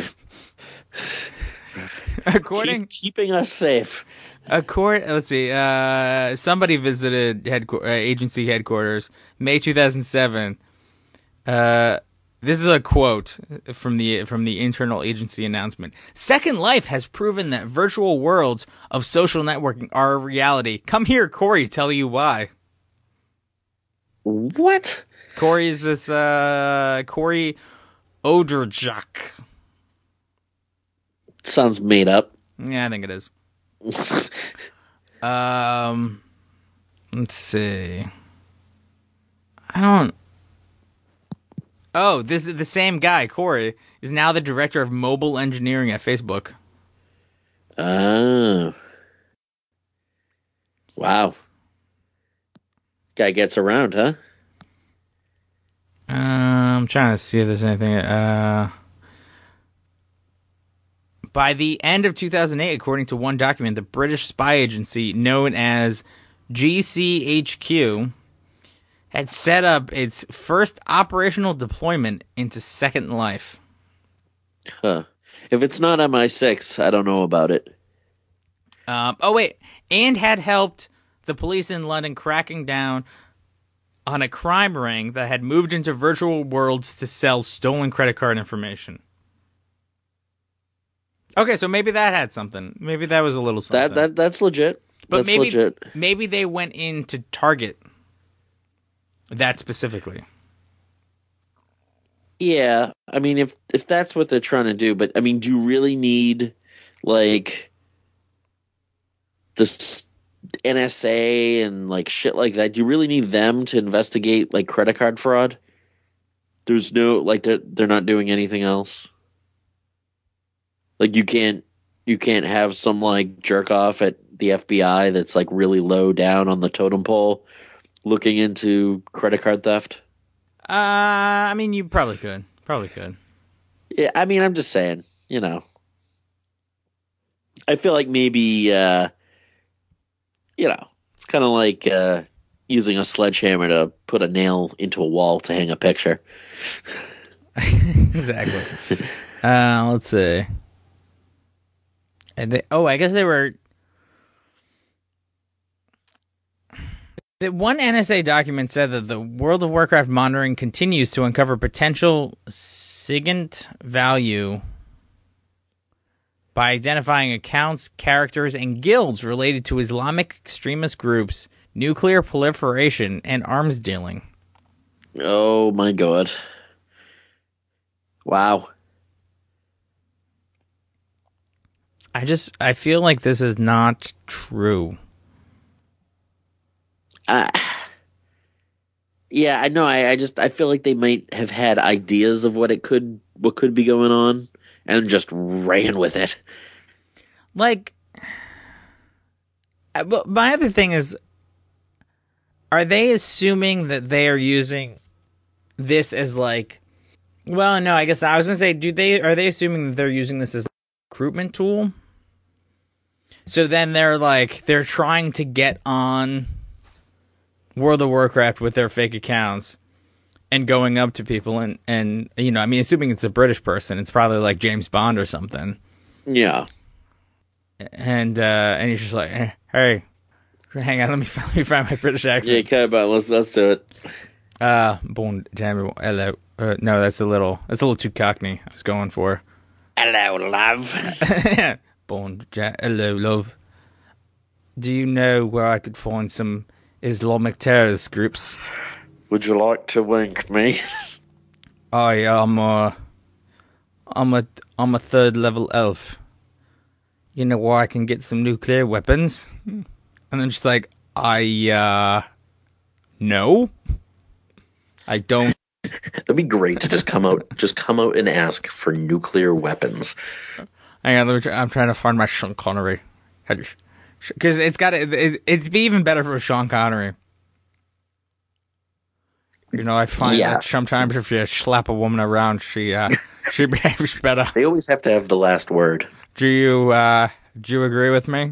keeping us safe. Let's see. Somebody visited agency headquarters May 2007. This is a quote from the internal agency announcement. Second Life has proven that virtual worlds of social networking are a reality. Come here, Corey, tell you why. What? Corey is this Corey Odrjak. Sounds made up. Yeah, I think it is. Let's see. Oh, this is the same guy, Corey, is now the director of mobile engineering at Facebook. Oh. Wow. Guy gets around, huh? I'm trying to see if there's anything. By the end of 2008, according to one document, the British spy agency known as GCHQ had set up its first operational deployment into Second Life. Huh. If it's not MI6, I don't know about it. And had helped the police in London cracking down on a crime ring that had moved into virtual worlds to sell stolen credit card information. Okay, so maybe that had something. Maybe that was a little something. That's legit. But maybe they went in to target that specifically. Yeah, I mean, if that's what they're trying to do, but I mean, do you really need like this NSA and like shit like that? Do you really need them to investigate like credit card fraud? There's no like they're not doing anything else. Like you can't have some like jerk off at the FBI that's like really low down on the totem pole looking into credit card theft. I mean, you probably could. Yeah, I mean, I'm just saying, you know. I feel like maybe, you know, it's kind of like using a sledgehammer to put a nail into a wall to hang a picture. Exactly. Let's see. I guess they were. One NSA document said that the World of Warcraft monitoring continues to uncover potential SIGINT value by identifying accounts, characters, and guilds related to Islamic extremist groups, nuclear proliferation, and arms dealing. Oh my god. Wow. I feel like this is not true. Yeah, I know. I feel like they might have had ideas of what could be going on, and just ran with it. Like, but my other thing is, are they assuming that they are using this as like, well, no, I guess I was going to say, are they assuming that they're using this as a recruitment tool? So then they're trying to get on World of Warcraft with their fake accounts and going up to people and you know, I mean, assuming it's a British person, it's probably like James Bond or something. Yeah. And he's just like, hey, hang on, let me find my British accent. Yeah, okay, but let's do it. Bon, hello. No, that's a little too Cockney. I was going for. Hello, love. Hello, love. Do you know where I could find some Islamic terrorist groups? Would you like to wink me? I'm a 3rd level elf. You know where I can get some nuclear weapons? And then she's like, no. I don't. That'd be great to just come out and ask for nuclear weapons. Hang on, I'm trying to find my Sean Connery. Because it'd be even better for Sean Connery. You know, I find that sometimes if you slap a woman around, she behaves better. They always have to have the last word. Do you agree with me?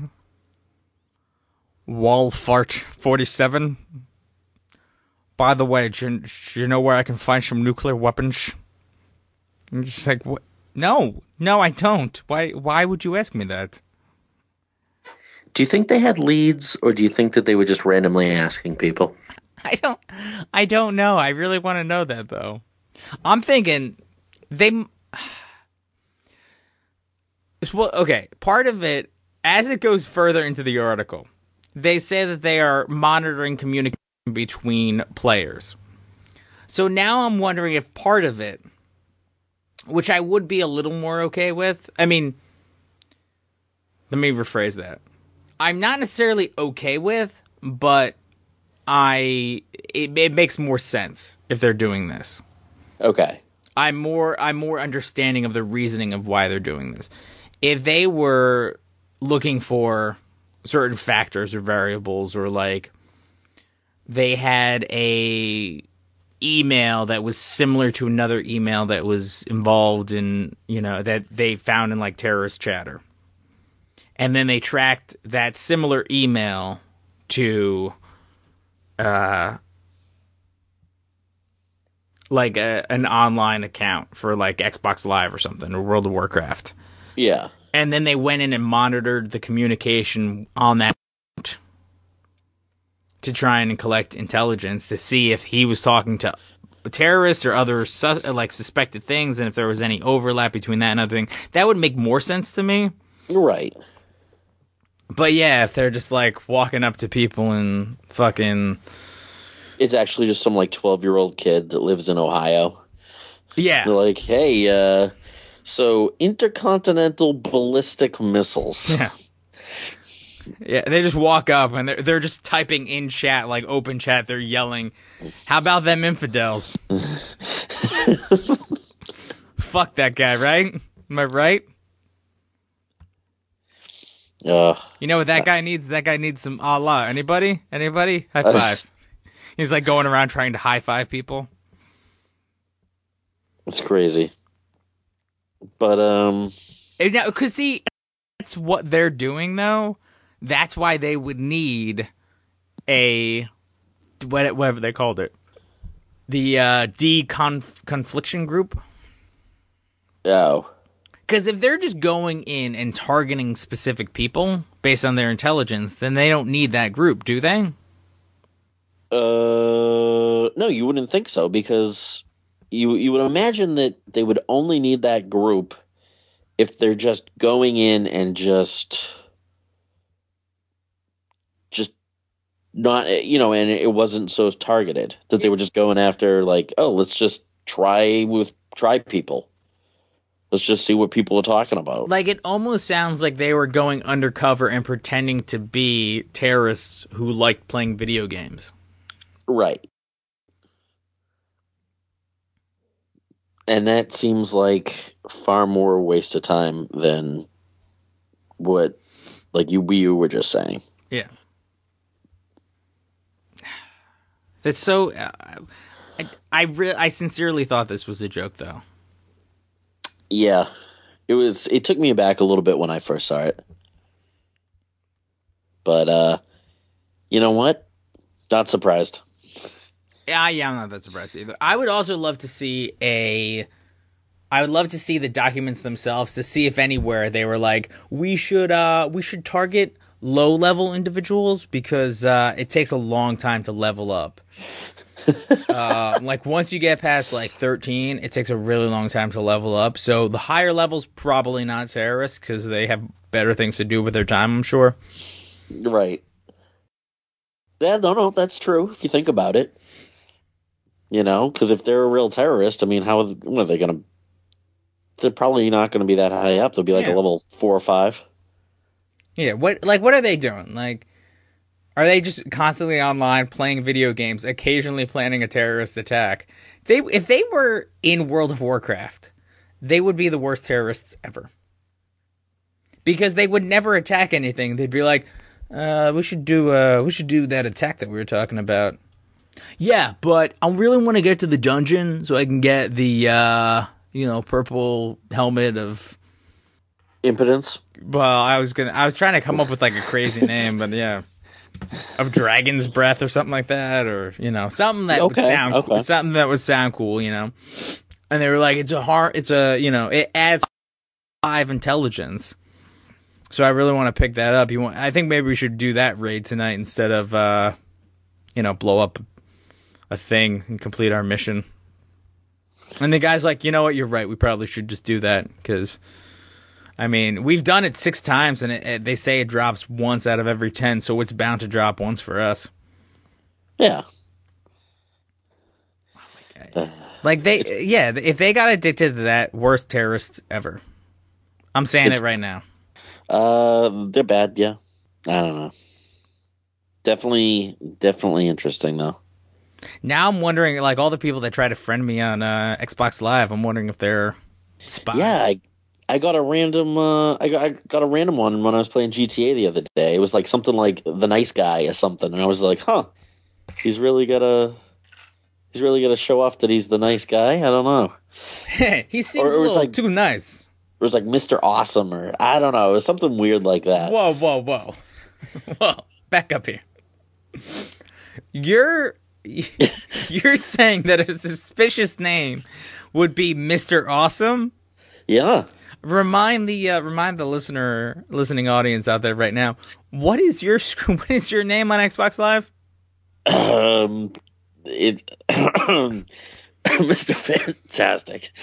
Walfart 47. By the way, do you know where I can find some nuclear weapons? I'm just like, what? No, I don't. Why would you ask me that? Do you think they had leads, or do you think that they were just randomly asking people? I don't know. I really want to know that, though. I'm thinking well, okay, part of it, as it goes further into the article, they say that they are monitoring communication between players. So now I'm wondering if part of it, which I would be a little more okay with, I mean, let me rephrase that. I'm not necessarily okay with, but it makes more sense if they're doing this. Okay. I'm more understanding of the reasoning of why they're doing this. If they were looking for certain factors or variables, or like they had a email that was similar to another email that was involved in, you know, that they found in like terrorist chatter, and then they tracked that similar email to like an online account for like Xbox Live or something, or World of Warcraft. Yeah. And then they went in and monitored the communication on that account to try and collect intelligence to see if he was talking to terrorists or other suspected things, and if there was any overlap between that and other thing. That would make more sense to me. Right. But yeah, if they're just like walking up to people and fucking... It's actually just some like 12-year-old kid that lives in Ohio. Yeah. They're like, hey, so intercontinental ballistic missiles. Yeah. Yeah, they just walk up and they're just typing in chat, like open chat. They're yelling, "How about them infidels?" Fuck that guy, right? Am I right? You know what that guy needs? That guy needs some Allah. Anybody? High five. He's like going around trying to high five people. It's crazy. But because see, that's what they're doing though. That's why they would need a whatever they called it, the confliction group. Oh. Because if they're just going in and targeting specific people based on their intelligence, then they don't need that group, do they? No, you wouldn't think so, because you would imagine that they would only need that group if they're just going in and just not, you know, and it wasn't so targeted, that they were just going after, like, oh, let's just try people. Let's just see what people are talking about. Like, it almost sounds like they were going undercover and pretending to be terrorists who like playing video games. Right. And that seems like far more waste of time than what, like you were just saying. Yeah. That's so. I sincerely thought this was a joke, though. Yeah, it was. It took me aback a little bit when I first saw it, but you know what? Not surprised. Yeah, I'm not that surprised either. I would also love to see I would love to see the documents themselves to see if anywhere they were like, we should target low level individuals because it takes a long time to level up. Like once you get past like 13, it takes a really long time to level up. So the higher levels probably not terrorists because they have better things to do with their time, I'm sure. Right. Yeah, no, that's true if you think about it. You know, because if they're a real terrorist, I mean, what are they going to? They're probably not going to be that high up. They'll be like a level 4 or 5. Yeah. What are they doing? Like, are they just constantly online playing video games, occasionally planning a terrorist attack? If they were in World of Warcraft, they would be the worst terrorists ever. Because they would never attack anything. They'd be like, we should do that attack that we were talking about. Yeah, but I really want to get to the dungeon so I can get the purple helmet of impotence. Well, I was trying to come up with like a crazy name, but yeah, of Dragon's Breath or something like that, or something that would sound cool, And they were like, it adds 5 intelligence. So I really want to pick that up. I think maybe we should do that raid tonight instead of blow up a thing and complete our mission. And the guy's like, you know what, you're right. We probably should just do that because, I mean, we've done it 6 times and they say it drops once out of every 10, so it's bound to drop once for us. Yeah. Oh my God. If they got addicted to that, worst terrorists ever. I'm saying it right now. They're bad, yeah. I don't know. Definitely interesting though. Now I'm wondering, like all the people that try to friend me on Xbox Live, I'm wondering if they're spies. Yeah, I got a random I got a random one when I was playing GTA the other day. It was like something like the nice guy or something, and I was like, huh, he's really gotta show off that he's the nice guy. I don't know. He seems a little like, too nice. It was like Mr. Awesome, or I don't know. It was something weird like that. Whoa. Whoa, back up here. You're saying that a suspicious name would be Mr. Awesome? Yeah. Remind the listening audience out there right now. What is your name on Xbox Live? It Mr. Fantastic.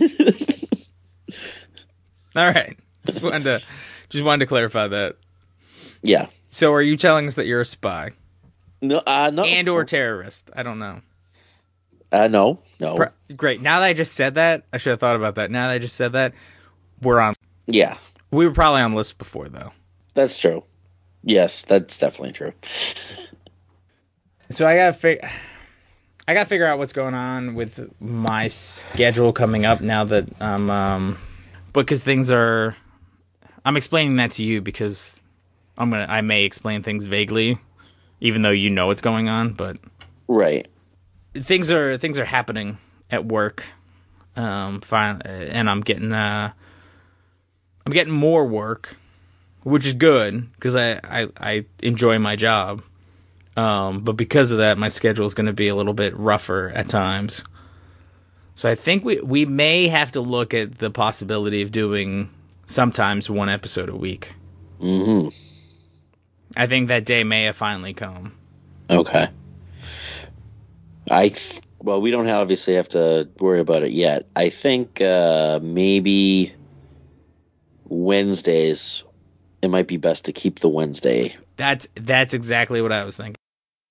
All right. Just wanted to clarify that. Yeah. So are you telling us that you're a spy? No, no. And or terrorist? I don't know. No. Great. Now that I just said that, I should have thought about that. Now that I just said that, we're on. Yeah. We were probably on the list before, though. That's true. Yes, that's definitely true. So I gotta figure out what's going on with my schedule coming up now that because I'm explaining that to you because I may explain things vaguely, even though you know what's going on, but right. Things are happening at work, fine, and I'm getting more work, which is good because I enjoy my job, but because of that, my schedule is going to be a little bit rougher at times. So I think we may have to look at the possibility of doing sometimes 1 episode a week. Mm-hmm. I think that day may have finally come. Okay. We don't obviously have to worry about it yet. I think maybe Wednesdays, it might be best to keep the Wednesday. That's exactly what I was thinking.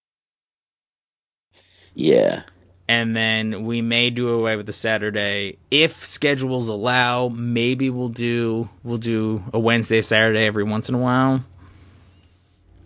Yeah. And then we may do away with the Saturday if schedules allow. Maybe we'll do a Wednesday, Saturday every once in a while.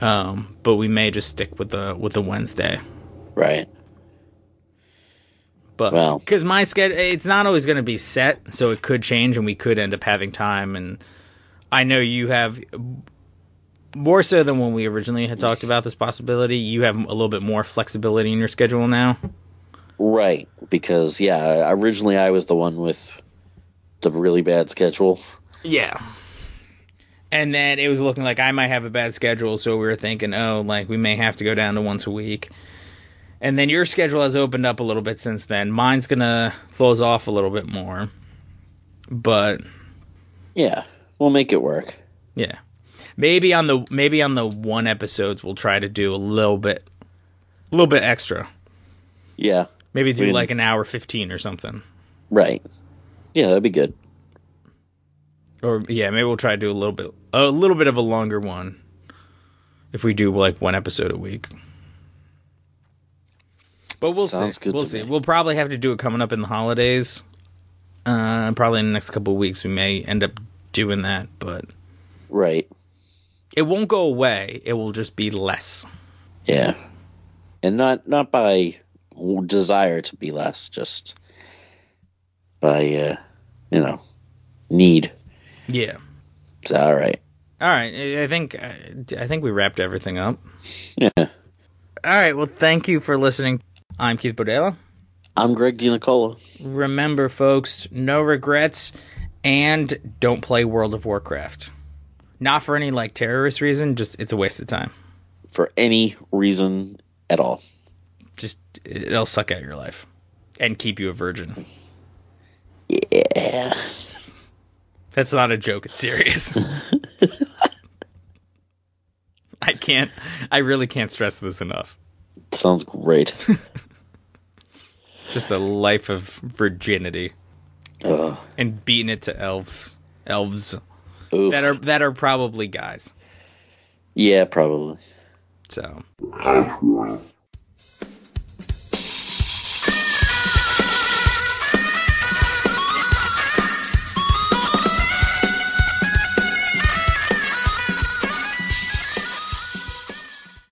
But we may just stick with the Wednesday. Right. But because my schedule, it's not always going to be set, so it could change, and we could end up having time. And I know you have more so than when we originally had talked about this possibility. You have a little bit more flexibility in your schedule now, right? Because originally I was the one with the really bad schedule. Yeah. And then it was looking like I might have a bad schedule, so we were thinking, we may have to go down to once a week. And then your schedule has opened up a little bit since then. Mine's going to close off a little bit more. But yeah, we'll make it work. Yeah. Maybe on the one episodes we'll try to do a little bit extra. Yeah. Maybe do like an hour 15 or something. Right. Yeah, that'd be good. Or maybe we'll try to do a little bit of a longer one if we do like one episode a week. But we'll see. We'll see. We'll probably have to do it coming up in the holidays. Probably in the next couple of weeks we may end up doing that, but right. It won't go away. It will just be less. Yeah. And not by desire to be less, just by need. Yeah. It's all right. All right. I think we wrapped everything up. Yeah. All right. Well, thank you for listening. I'm Keith Bodela. I'm Greg DiNicola. Remember, folks, no regrets, and don't play World of Warcraft. Not for any terrorist reason. Just it's a waste of time. For any reason at all. Just it'll suck out your life and keep you a virgin. Yeah. That's not a joke. It's serious. I really can't stress this enough. Sounds great. Just a life of virginity. And beating it to elves. Oof. That are probably guys. Yeah, probably. So.